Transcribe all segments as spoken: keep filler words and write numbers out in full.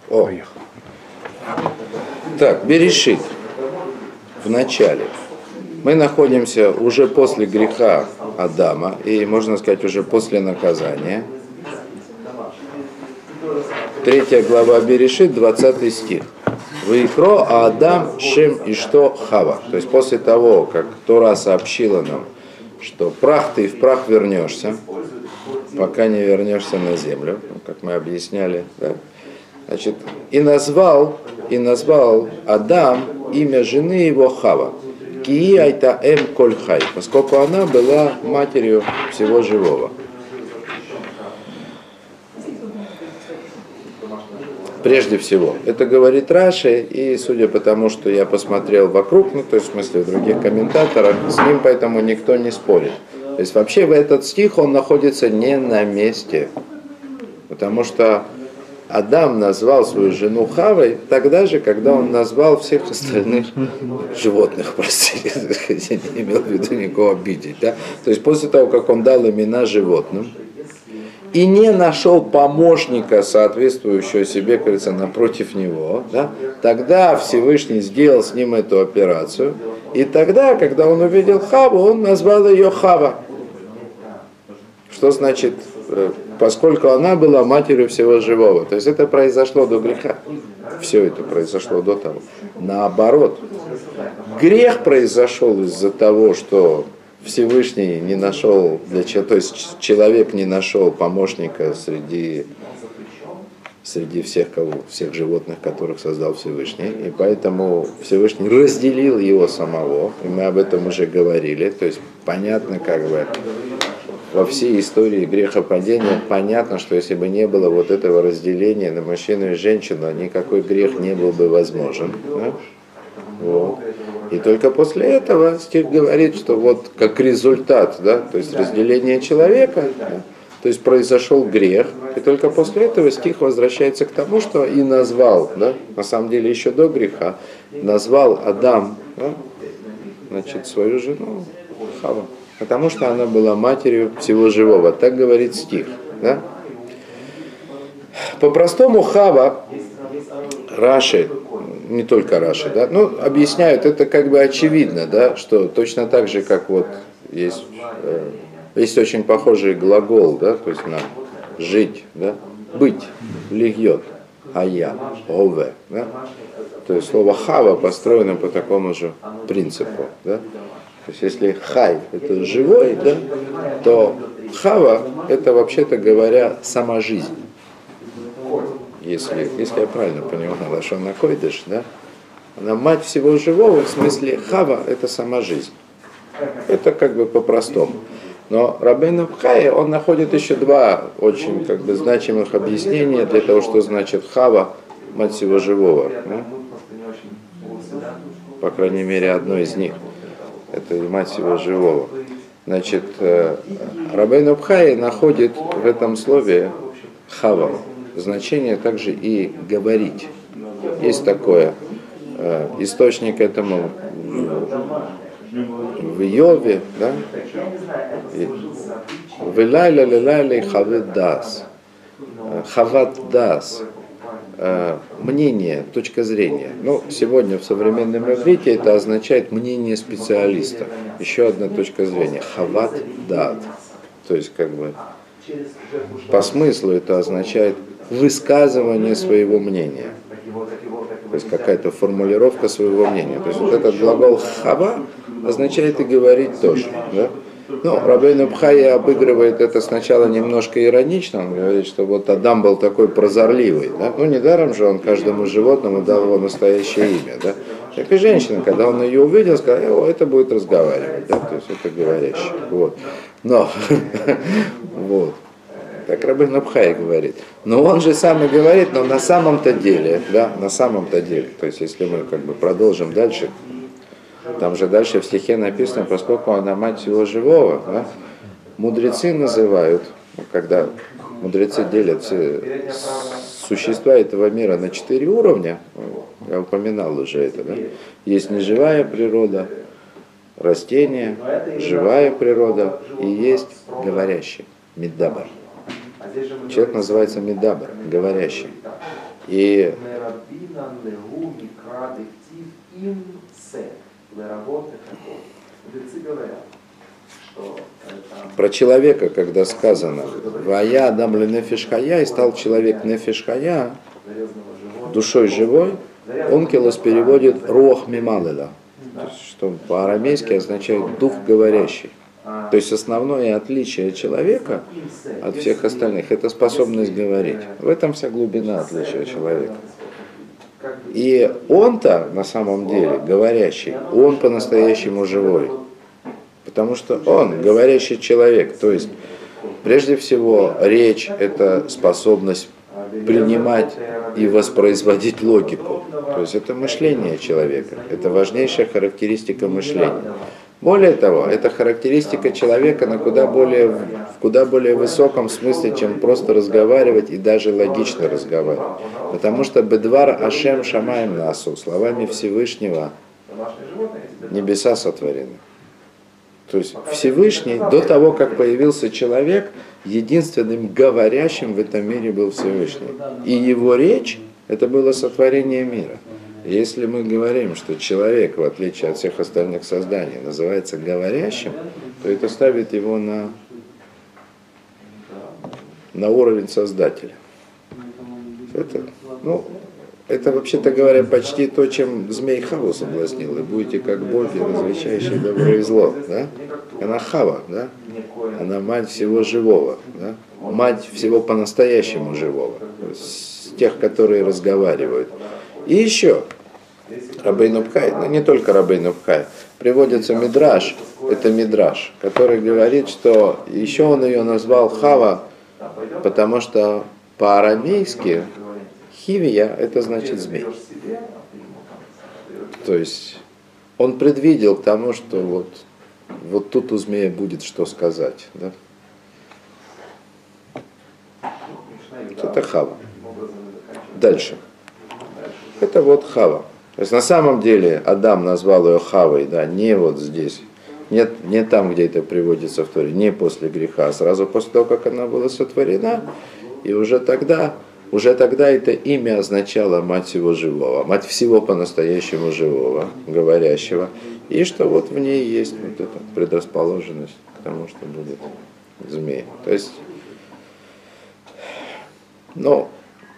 О. Так, Берешит. В начале. Мы находимся уже после греха Адама, и, можно сказать, уже после наказания. Третья глава Берешит, двадцатый стих. «Ваикро Адам Шем Ишто Хава». То есть после того, как Тора сообщила нам, что прах ты и в прах вернешься, пока не вернешься на землю, как мы объясняли, да? Значит, и назвал, и назвал Адам имя жены его Хава. Кии айта эм коль хай, поскольку она была матерью всего живого. Прежде всего, это говорит Раши, и судя по тому, что я посмотрел вокруг, ну то есть в смысле в других комментаторах, с ним поэтому никто не спорит. То есть вообще в этот стих он находится не на месте, потому что Адам назвал свою жену Хавой тогда же, когда он назвал всех остальных животных, простите, я не имел в виду никого обидеть. Да? То есть после того, как он дал имена животным, и не нашел помощника, соответствующего себе, как говорится, напротив него, да, тогда Всевышний сделал с ним эту операцию, и тогда, когда он увидел Хаву, он назвал ее Хава. Что значит, поскольку она была матерью всего живого. То есть это произошло до греха. Все это произошло до того. Наоборот, грех произошел из-за того, что Всевышний не нашел, для чего, то есть человек не нашел помощника среди, среди всех, кого, всех животных, которых создал Всевышний. И поэтому Всевышний разделил его самого. И мы об этом уже говорили. То есть понятно, как бы во всей истории грехопадения понятно, что если бы не было вот этого разделения на мужчину и женщину, никакой грех не был бы возможен. Да? Вот. И только после этого стих говорит, что вот как результат, да, то есть разделение человека, да, то есть произошел грех, и только после этого стих возвращается к тому, что и назвал, да, на самом деле еще до греха, назвал Адам, да, значит, свою жену Хава, потому что она была матерью всего живого, так говорит стих. Да. По-простому Хава, Раши, не только Раши, да, ну, объясняют, это как бы очевидно, да, что точно так же, как вот есть, э, есть очень похожий глагол, да, то есть на жить, да, быть, льет, а я, ове, да, то есть слово хава построено по такому же принципу, да, то есть если хай это живой, да, то хава это вообще-то говоря сама жизнь. Если, если я правильно понимаю, Лашон Койдеш, да? Она мать всего живого, в смысле Хава – это сама жизнь. Это как бы по-простому. Но Рабейну Бхайя, он находит еще два очень как бы значимых объяснения для того, что значит Хава – мать всего живого. Да? По крайней мере, одно из них. Это мать всего живого. Значит, Рабейну Бхайя находит в этом слове Хава значение также и говорить. Есть такое, э, источник этому в Иове, да? Вилайля лилайля хават дас. Хават дас. Мнение, точка зрения. Ну, сегодня в современном иврите это означает мнение специалиста. Еще одна точка зрения. Хават дат. То есть, как бы, по смыслу это означает высказывание своего мнения. То есть какая-то формулировка своего мнения. То есть вот этот глагол хава означает и говорить тоже. Да? Ну, Рабейну Бхайя обыгрывает это сначала немножко иронично. Он говорит, что вот Адам был такой прозорливый. Да? Ну, недаром же он каждому животному дал его настоящее имя. Да? Так и женщина, когда он ее увидел, сказал, о, это будет разговаривать. Да? То есть это говорящий. Вот. Но, вот. Так Рабейну Бхайя говорит. Но он же сам и говорит, но на самом-то деле, да, на самом-то деле, то есть если мы как бы продолжим дальше, там же дальше в стихе написано, поскольку она мать всего живого, да, мудрецы называют, когда мудрецы делят все существа этого мира на четыре уровня, я упоминал уже это, да, есть неживая природа, растения, живая природа и есть говорящий, миддабар. Человек называется миддабар, говорящий. И про человека, когда сказано «Вая адам ленефеш хая» и стал человек нефеш хая, душой живой, Онкелос переводит «руах мималеля», что по-арамейски означает «дух говорящий». То есть основное отличие человека от всех остальных – это способность говорить. В этом вся глубина отличия человека. И он-то на самом деле говорящий, он по-настоящему живой. Потому что он говорящий человек. То есть прежде всего речь – это способность принимать и воспроизводить логику. То есть это мышление человека. Это важнейшая характеристика мышления. Более того, это характеристика человека на куда более, в куда более высоком смысле, чем просто разговаривать и даже логично разговаривать. Потому что «бедвар ашем шамаем насу» словами Всевышнего небеса сотворены. То есть Всевышний, до того, как появился человек, единственным говорящим в этом мире был Всевышний. И его речь – это было сотворение мира. Если мы говорим, что человек, в отличие от всех остальных созданий, называется говорящим, то это ставит его на, на уровень Создателя. Это, ну, это, вообще-то говоря, почти то, чем змей Хаву соблазнил. И будете как боги, различающие добро и зло. Да? Она Хава, да? Она мать всего живого. Да? Мать всего по-настоящему живого. С тех, которые разговаривают. И еще, Рабейну Бхай, ну не только Рабейну Бхай, приводится Мидраш, это Мидраш, который говорит, что еще он ее назвал Хава, потому что по-арамейски Хивия это значит змей. То есть он предвидел к тому, что вот, вот тут у змея будет что сказать. Да? Это Хава. Дальше. Это вот Хава. То есть на самом деле Адам назвал ее Хавой, да, не вот здесь, не, не там, где это приводится в Торе, не после греха, а сразу после того, как она была сотворена, и уже тогда, уже тогда это имя означало мать всего живого, мать всего по-настоящему живого, говорящего, и что вот в ней есть вот эта предрасположенность к тому, что будет змей. То есть, ну,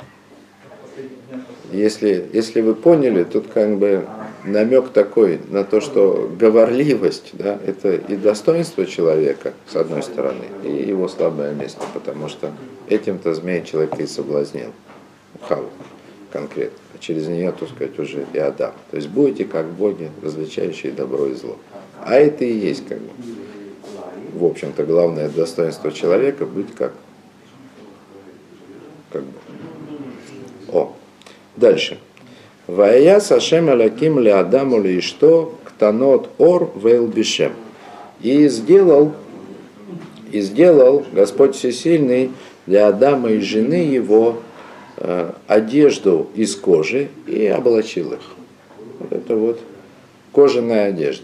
Если, если вы поняли, тут как бы намек такой на то, что говорливость, да, это и достоинство человека, с одной стороны, и его слабое место, потому что этим-то змей человека и соблазнил, Хаву конкретно, а через нее, так сказать, уже и Адам. То есть будете как боги, различающие добро и зло. А это и есть, как бы, в общем-то, главное достоинство человека, быть как, как бы. О. Дальше. Вая сашем алаким ли адаму ли что ктанот ор вейл бишем. И сделал, и сделал Господь Всесильный для Адама и жены его э, одежду из кожи и облачил их. Вот это вот кожаная одежда.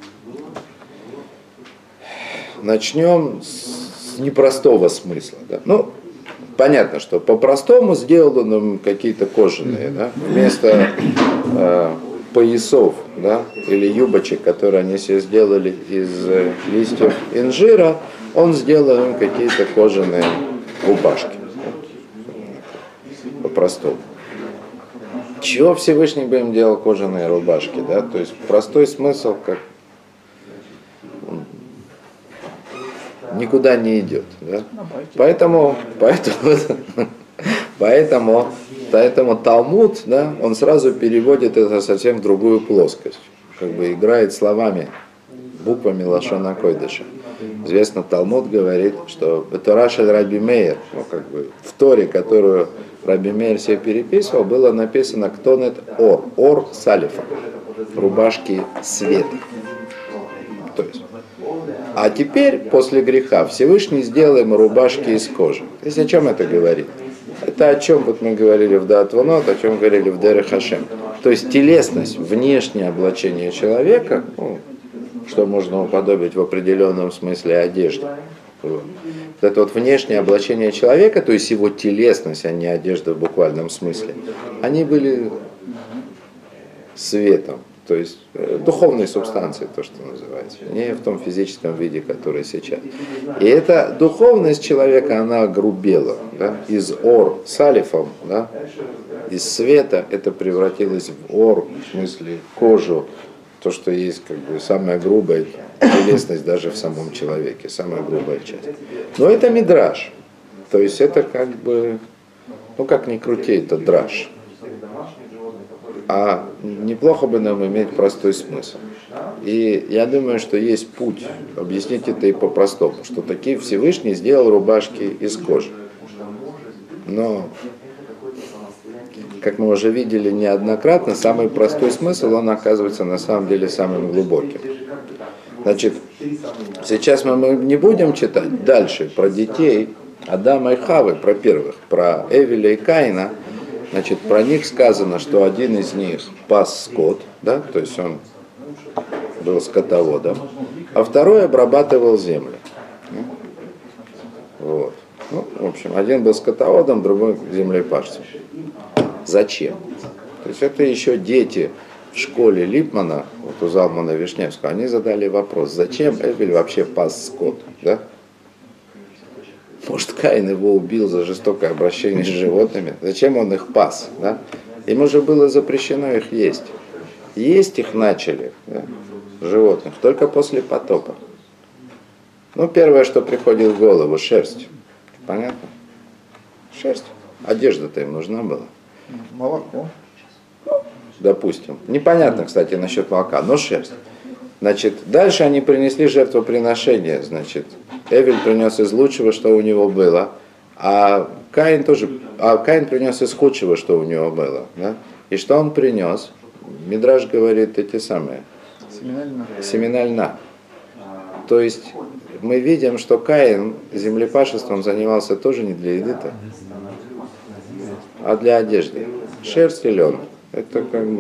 Начнем с непростого смысла. Да? Ну, понятно, что по-простому сделал он им какие-то кожаные, да, вместо э, поясов, да, или юбочек, которые они себе сделали из э, листьев инжира, он сделал им какие-то кожаные рубашки. По-простому. Чего Всевышний бы им делал кожаные рубашки, да? То есть простой смысл, как никуда не идет. Да? Поэтому, поэтому, поэтому, поэтому Талмуд, да, он сразу переводит это совсем в другую плоскость. Как бы играет словами, буквами лашона койдыша. Известно, Талмуд говорит, что Тора шель Раби Меир, ну, как бы, в Торе, которую Раби Меир себе переписывал, было написано «Ктонет ор», «ор салифа», рубашки света. То есть, а теперь, после греха, Всевышний сделал ему рубашки из кожи. То есть о чем это говорит? Это о чем вот мы говорили в Даат-Вунот, о чем говорили в Дерех Хашем. То есть телесность, внешнее облачение человека, ну, что можно уподобить в определенном смысле одежде. Вот. вот это вот внешнее облачение человека, то есть его телесность, а не одежда в буквальном смысле, они были светом, то есть духовной субстанцией, то, что называется, не в том физическом виде, который сейчас. И эта духовность человека, она грубела, да? Из ор с алифом, да? Из света это превратилось в ор, в смысле кожу, то, что есть как бы самая грубая телесность даже в самом человеке, самая грубая часть. Но это мидраш, то есть это как бы, ну как ни крути, это драш. А неплохо бы нам иметь простой смысл. И я думаю, что есть путь объяснить это и по-простому, что такие Всевышний сделал рубашки из кожи. Но, как мы уже видели неоднократно, самый простой смысл, он оказывается на самом деле самым глубоким. Значит, сейчас мы не будем читать дальше про детей Адама и Хавы, про первых, про Эвеля и Каина. Значит, про них сказано, что один из них пас скот, да, то есть он был скотоводом, а второй обрабатывал землю. Вот. Ну, в общем, один был скотоводом, другой землепашцем. Зачем? То есть это еще дети в школе Липмана, вот у Залмана Вишневского, они задали вопрос, зачем Эвель вообще пас скот, да? Может, Каин его убил за жестокое обращение с животными? Зачем он их пас? Да? Ему же было запрещено их есть. Есть их начали, да, животных, только после потопа. Ну, первое, что приходит в голову, шерсть. Понятно? Шерсть. Одежда-то им нужна была. Молоко. Допустим. Непонятно, кстати, насчет молока, но шерсть. Значит, дальше они принесли жертвоприношение, значит, Эвель принес из лучшего, что у него было, а Каин тоже, а Каин принес из худшего, что у него было, да? И что он принес? Мидраш говорит эти самые. Семена льна. Семена льна. То есть мы видим, что Каин землепашеством занимался тоже не для еды-то, а для одежды. Шерсть и лен. Это как бы...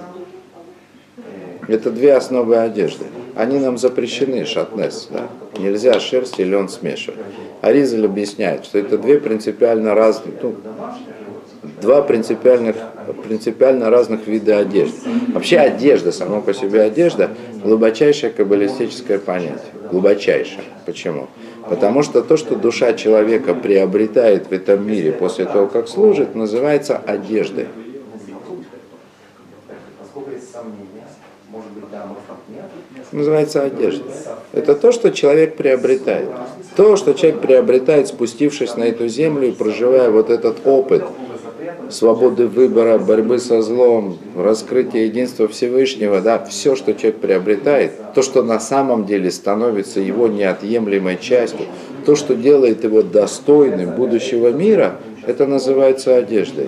Это две основы одежды. Они нам запрещены, шатнес. Да? Нельзя шерсть и лен смешивать. Аризаль объясняет, что это две принципиально разных, ну, два принципиальных, принципиально разных вида одежды. Вообще одежда, сама по себе одежда, глубочайшее каббалистическое понятие. Глубочайшее. Почему? Потому что то, что душа человека приобретает в этом мире после того, как служит, называется одеждой. Называется одежда. Это то, что человек приобретает. То, что человек приобретает, спустившись на эту землю и проживая вот этот опыт свободы выбора, борьбы со злом, раскрытия единства Всевышнего, да, все, что человек приобретает, то, что на самом деле становится его неотъемлемой частью, то, что делает его достойным будущего мира, это называется одеждой.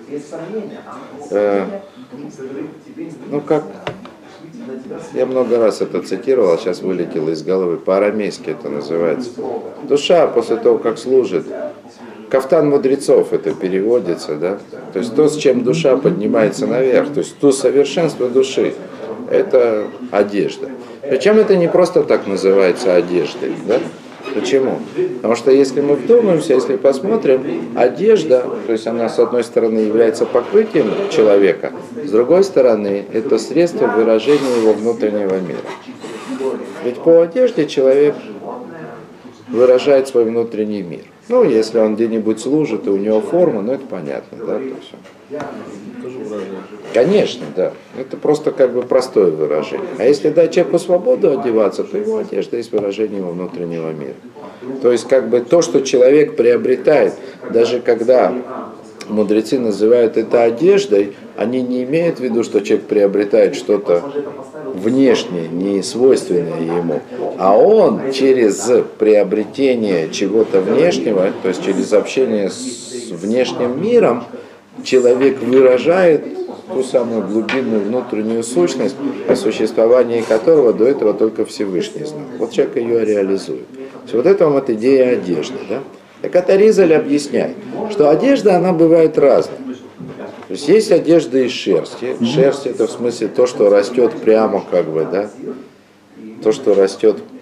Э, ну как... Я много раз это цитировал, а сейчас вылетело из головы. По-арамейски это называется. Душа после того, как служит. Кафтан мудрецов это переводится, да? То есть то, с чем душа поднимается наверх, то есть то совершенство души, это одежда. Причем это не просто так называется одеждой, да? Почему? Потому что если мы вдумаемся, если посмотрим, одежда, то есть она с одной стороны является покрытием человека, с другой стороны это средство выражения его внутреннего мира. Ведь по одежде человек выражает свой внутренний мир. Ну, если он где-нибудь служит, и у него форма, ну это понятно, да, то все. Конечно, да. Это просто как бы простое выражение. А если дать человеку свободу одеваться, то его одежда есть выражение его внутреннего мира. То есть как бы то, что человек приобретает, даже когда мудрецы называют это одеждой, они не имеют в виду, что человек приобретает что-то внешнее, не свойственное ему, а он через приобретение чего-то внешнего, то есть через общение с внешним миром, человек выражает ту самую глубинную внутреннюю сущность, о существовании которого до этого только Всевышний знал. Вот человек ее реализует. Вот это вот идея одежды. Да? Так это Аризаль объясняет, что одежда, она бывает разной. То есть есть одежда из шерсти. Шерсть это в смысле то, что растет прямо как бы, да, то, что растет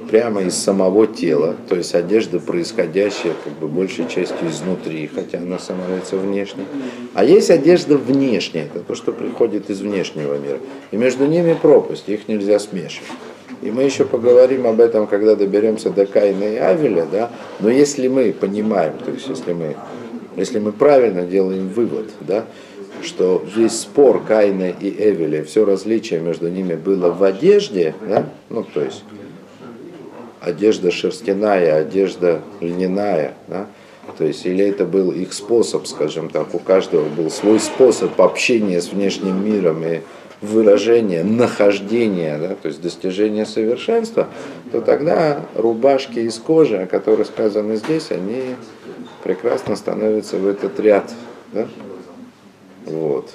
прямо из самого тела, то есть одежда, происходящая как бы большей частью изнутри, хотя она становится внешней. А есть одежда внешняя, это то, что приходит из внешнего мира. И между ними пропасть, их нельзя смешивать. И мы еще поговорим об этом, когда доберемся до Каина и Авеля, да? Но если мы понимаем, то есть если мы, если мы правильно делаем вывод, да, что весь спор Каина и Эвеля, все различие между ними было в одежде, да? Ну, то есть одежда шерстяная, одежда льняная, да? То есть или это был их способ, скажем так, у каждого был свой способ общения с внешним миром и выражения, нахождения, да, то есть достижения совершенства, то тогда рубашки из кожи, о которых сказано здесь, они прекрасно становятся в этот ряд. Да? Вот.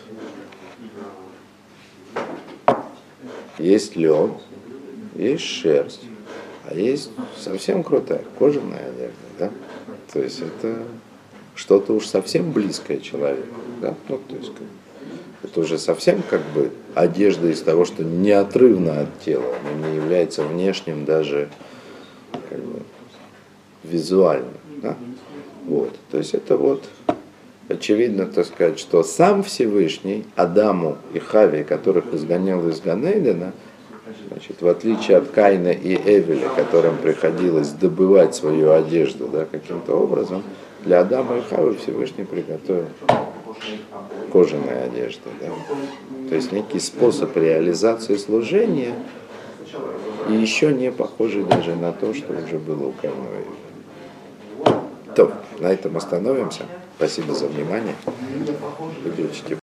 Есть лен, есть шерсть, а есть совсем крутая кожаная одежда. Да? То есть это что-то уж совсем близкое человеку. Да? Ну, то есть, это уже совсем как бы одежда из того, что неотрывно от тела, но не является внешним даже как бы визуально. Да? Вот. То есть это вот очевидно, так сказать, что сам Всевышний Адаму и Хаве, которых изгонял из Ганейдена, значит, в отличие от Каина и Эвеля, которым приходилось добывать свою одежду, да, каким-то образом, для Адама и Хавы Всевышний приготовил кожаная одежда. Да? То есть некий способ реализации служения, и еще не похожий даже на то, что уже было у Каина и Эвеля. То, на этом остановимся. Спасибо за внимание. Выключите.